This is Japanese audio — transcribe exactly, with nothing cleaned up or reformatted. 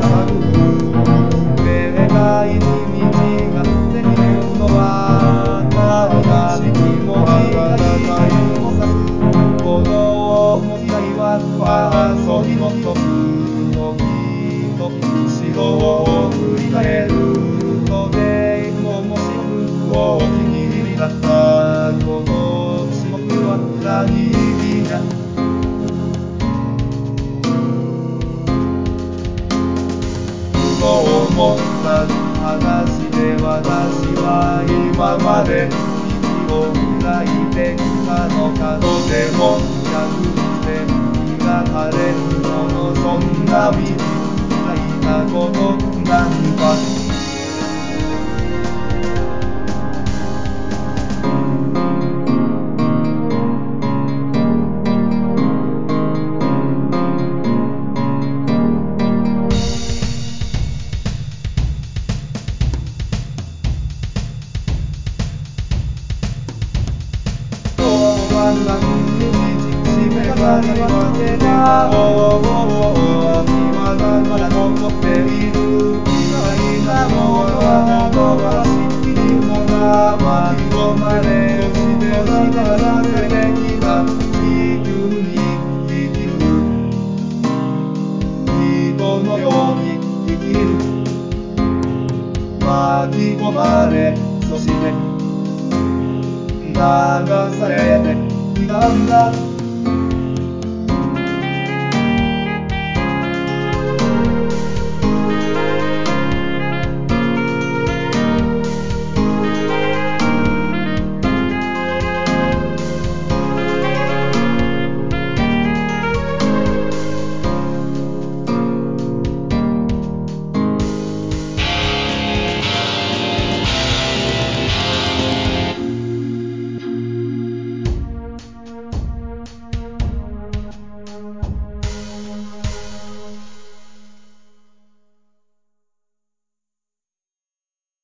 思った話で私は今まで息を砕いてきたのかとても逆で磨かれるものそんな道書いたことなんか巻き込まれ、そして流されてきたんだ